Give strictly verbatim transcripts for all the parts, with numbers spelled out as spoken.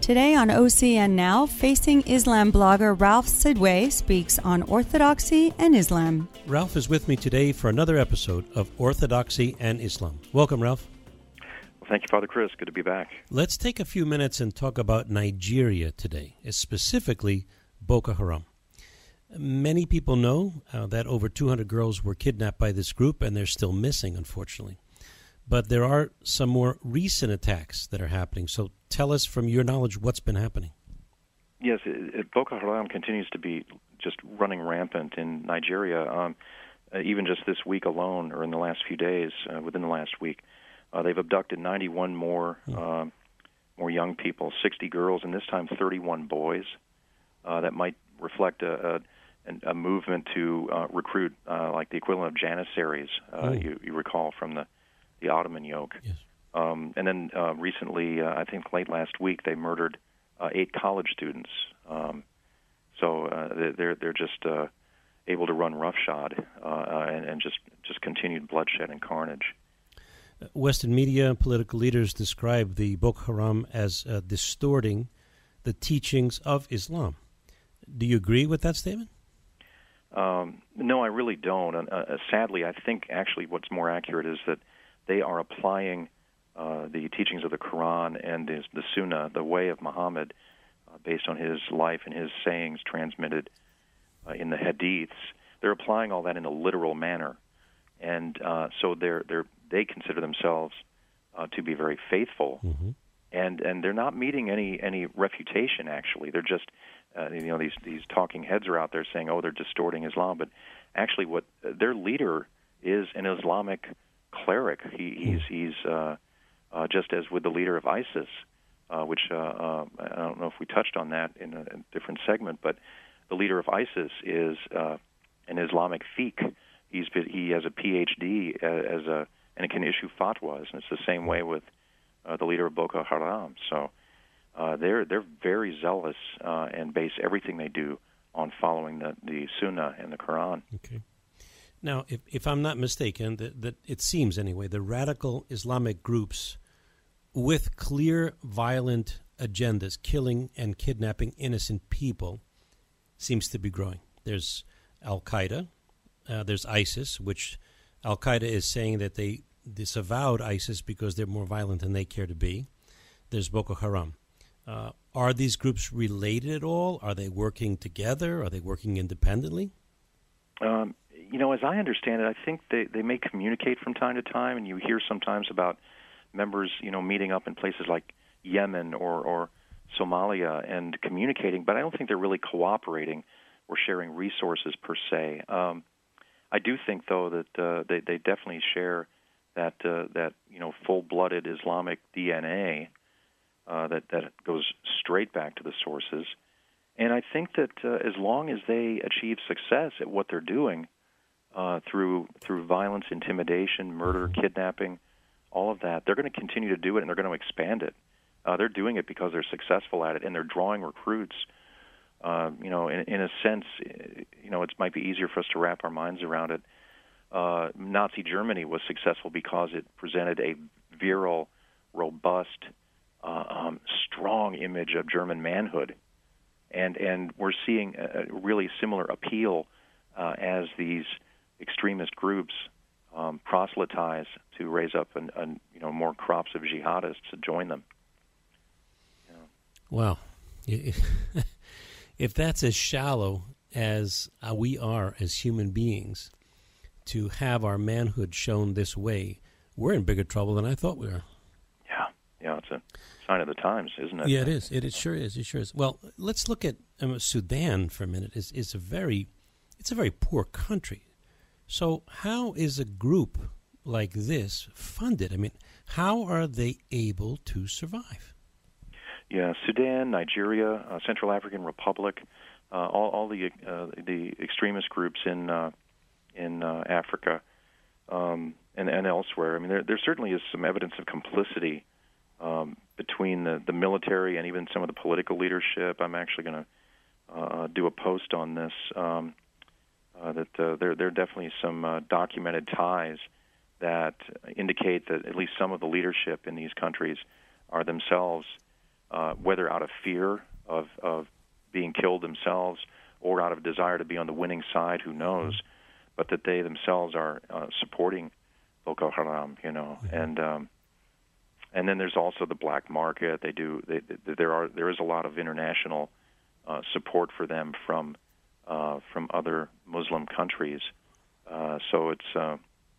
Today on O C N Now, Facing Islam blogger Ralph Sidway speaks on orthodoxy and Islam. Ralph is with me today for another episode of Orthodoxy and Islam. Welcome, Ralph. Well, thank you, Father Chris. Good to be back. Let's take a few minutes and talk about Nigeria today, specifically Boko Haram. Many people know uh, that over two hundred girls were kidnapped by this group, and they're still missing, unfortunately. But there are some more recent attacks that are happening. So tell us, from your knowledge, what's been happening. Yes, it, it, Boko Haram continues to be just running rampant in Nigeria. Um, uh, even just this week alone, or in the last few days, uh, within the last week, uh, they've abducted ninety-one more hmm. uh, more young people, sixty girls, and this time thirty-one boys. Uh, that might reflect a, a, a movement to uh, recruit, uh, like the equivalent of Janissaries, uh, oh. you, you recall from the the Ottoman yoke. Yes. Um, and then uh, recently, uh, I think late last week, they murdered uh, eight college students. Um, so uh, they're they're just uh, able to run roughshod uh, and, and just, just continued bloodshed and carnage. Western media and political leaders describe the Boko Haram as uh, distorting the teachings of Islam. Do you agree with that statement? Um, no, I really don't. And, uh, sadly, I think actually what's more accurate is that they are applying uh, the teachings of the Quran and the, the Sunnah, the way of Muhammad, uh, based on his life and his sayings transmitted uh, in the Hadiths. They're applying all that in a literal manner, and uh, so they're they're they consider themselves uh, to be very faithful, mm-hmm. and and they're not meeting any any refutation. Actually, they're just uh, you know these these talking heads are out there saying, oh, they're distorting Islam, but actually, what uh, their leader is an Islamic cleric. He, he's he's uh, uh, just as with the leader of ISIS, uh, which uh, uh, I don't know if we touched on that in a, a different segment, but the leader of ISIS is uh, an Islamic fiqh. He's he has a P H D as a and can issue fatwas, and it's the same way with uh, the leader of Boko Haram. So uh, they're they're very zealous uh, and base everything they do on following the, the Sunnah and the Quran. Okay. Now, if, if I'm not mistaken, that, that it seems anyway, the radical Islamic groups with clear violent agendas, killing and kidnapping innocent people, seems to be growing. There's Al-Qaeda, uh, there's ISIS, which Al-Qaeda is saying that they disavowed ISIS because they're more violent than they care to be. There's Boko Haram. Uh, are these groups related at all? Are they working together? Are they working independently? Um. You know, as I understand it, I think they, they may communicate from time to time, and you hear sometimes about members, you know, meeting up in places like Yemen or, or Somalia and communicating, but I don't think they're really cooperating or sharing resources per se. Um, I do think, though, that uh, they, they definitely share that, uh, that you know, full-blooded Islamic D N A uh, that, that goes straight back to the sources. And I think that uh, as long as they achieve success at what they're doing, Uh, through through violence, intimidation, murder, kidnapping, all of that, they're going to continue to do it, and they're going to expand it. Uh, they're doing it because they're successful at it, and they're drawing recruits. Uh, you know, in, in a sense, you know, it might be easier for us to wrap our minds around it. Uh, Nazi Germany was successful because it presented a virile, robust, uh, um, strong image of German manhood, and and we're seeing a really similar appeal uh, as these extremist groups um, proselytize to raise up an, an, you know more crops of jihadists to join them. Yeah. Wow, if that's as shallow as uh, we are as human beings, to have our manhood shown this way, we're in bigger trouble than I thought we were. Yeah, yeah, it's a sign of the times, isn't it? Yeah, it is. It, it sure is. It sure is. Well, let's look at um, Sudan for a minute. It's, it's a very, it's a very poor country. So how is a group like this funded? I mean, how are they able to survive? Yeah, Sudan, Nigeria, uh, Central African Republic, uh, all, all the uh, the extremist groups in uh, in uh, Africa um, and, and elsewhere. I mean, there, there certainly is some evidence of complicity um, between the, the military and even some of the political leadership. I'm actually going to uh, do a post on this. Um, Uh, that uh, there, there are definitely some uh, documented ties that indicate that at least some of the leadership in these countries are themselves uh, whether out of fear of, of being killed themselves or out of a desire to be on the winning side, who knows, but that they themselves are uh, supporting Boko Haram, you know. Mm-hmm. And um, and then there's also the black market. They do they, they, there are there is a lot of international uh, support for them from uh, from other Muslim countries. Uh, so it's uh,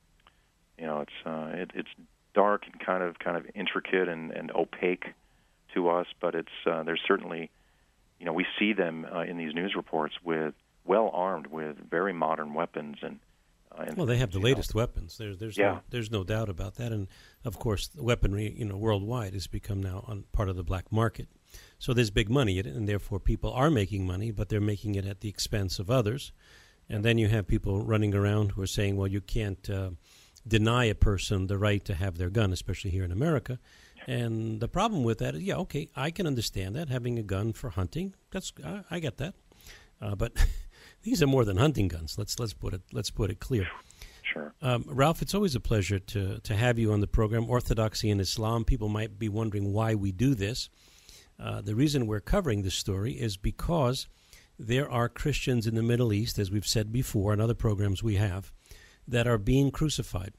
you know it's uh, it, it's dark and kind of kind of intricate and, and opaque to us, but it's uh, there's certainly, you know, we see them uh, in these news reports with well armed with very modern weapons and. Uh, and well, they have the latest know. weapons. There's there's yeah. no, there's no doubt about that, and of course, the weaponry, you know, worldwide has become now on part of the black market. So there's big money in it, and therefore people are making money, but they're making it at the expense of others. And then you have people running around who are saying, well, you can't uh, deny a person the right to have their gun, especially here in America. And the problem with that is, yeah, okay, I can understand that, having a gun for hunting. That's I, I get that, uh, but these are more than hunting guns. Let's let's put it let's put it clear. Sure, um, Ralph. It's always a pleasure to to have you on the program. Orthodoxy and Islam. People might be wondering why we do this. Uh, the reason we're covering this story is because there are Christians in the Middle East, as we've said before in other programs we have, that are being crucified,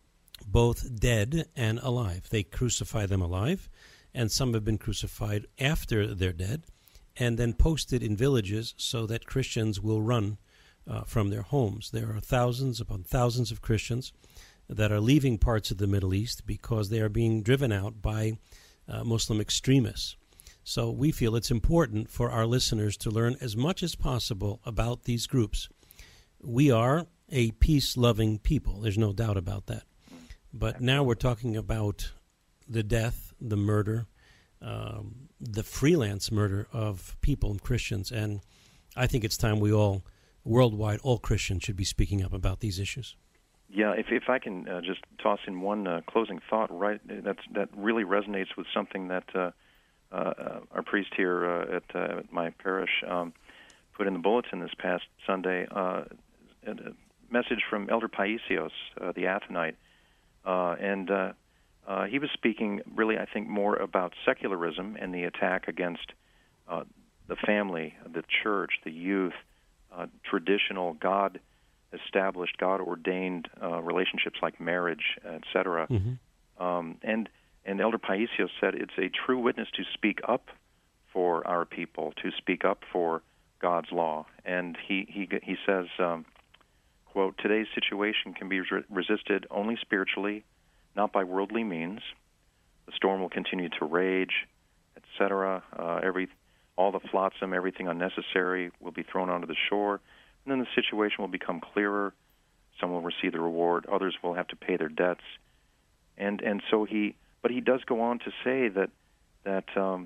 both dead and alive. They crucify them alive, and some have been crucified after they're dead, and then posted in villages so that Christians will run uh, from their homes. There are thousands upon thousands of Christians that are leaving parts of the Middle East because they are being driven out by uh, Muslim extremists. So we feel it's important for our listeners to learn as much as possible about these groups. We are a peace-loving people. There's no doubt about that. But now we're talking about the death, the murder, um, the freelance murder of people and Christians. And I think it's time we all, worldwide, all Christians should be speaking up about these issues. Yeah, if if I can uh, just toss in one uh, closing thought, right? That's that really resonates with something that uh, uh, our priest here uh, at, uh, at my parish um, put in the bulletin this past Sunday. Uh, a message from Elder Paisios, uh, the Athonite. Uh, and uh, uh, he was speaking really, I think, more about secularism and the attack against uh, the family, the church, the youth, uh, traditional God-established, God-ordained uh, relationships like marriage, et cetera. Mm-hmm. Um, and, and Elder Paisios said it's a true witness to speak up for our people, to speak up for God's law. And he, he, he says... Um, quote, today's situation can be re- resisted only spiritually, not by worldly means. The storm will continue to rage, et cetera. Uh, every, all the flotsam, everything unnecessary will be thrown onto the shore, and then the situation will become clearer. Some will receive the reward, others will have to pay their debts. And and so he, but he does go on to say that that um,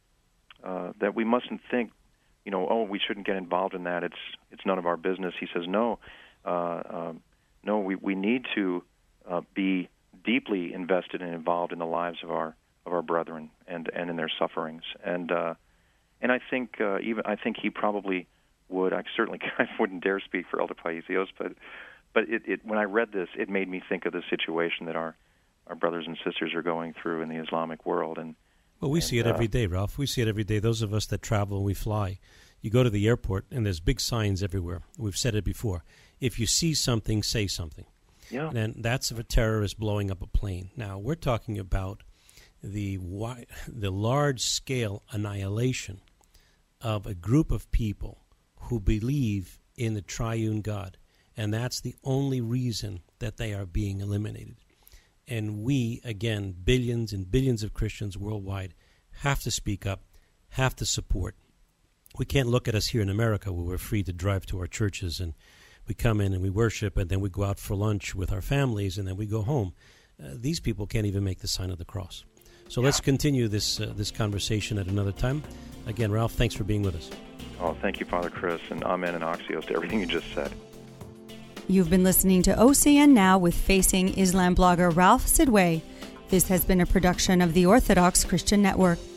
uh, that we mustn't think, you know, oh, we shouldn't get involved in that. It's it's none of our business. He says no. Uh, um, no, we, we need to uh, be deeply invested and involved in the lives of our of our brethren and, and in their sufferings. And uh, and I think uh, even I think he probably would. I certainly I wouldn't dare speak for Elder Paisios, but but it, it when I read this, it made me think of the situation that our our brothers and sisters are going through in the Islamic world. And well, we and, see it every day, Ralph. We see it every day. Those of us that travel and we fly, you go to the airport and there's big signs everywhere. We've said it before. If you see something, say something. Yeah. And that's of a terrorist blowing up a plane. Now, we're talking about the wi- the large-scale annihilation of a group of people who believe in the triune God. And that's the only reason that they are being eliminated. And we, again, billions and billions of Christians worldwide, have to speak up, have to support. We can't look at us here in America where we're free to drive to our churches and we come in and we worship, and then we go out for lunch with our families, and then we go home. Uh, these people can't even make the sign of the cross. So yeah. Let's continue this uh, this conversation at another time. Again, Ralph, thanks for being with us. Oh, thank you, Father Chris, and amen and oxios to everything you just said. You've been listening to O C N Now with Facing Islam blogger Ralph Sidway. This has been a production of the Orthodox Christian Network.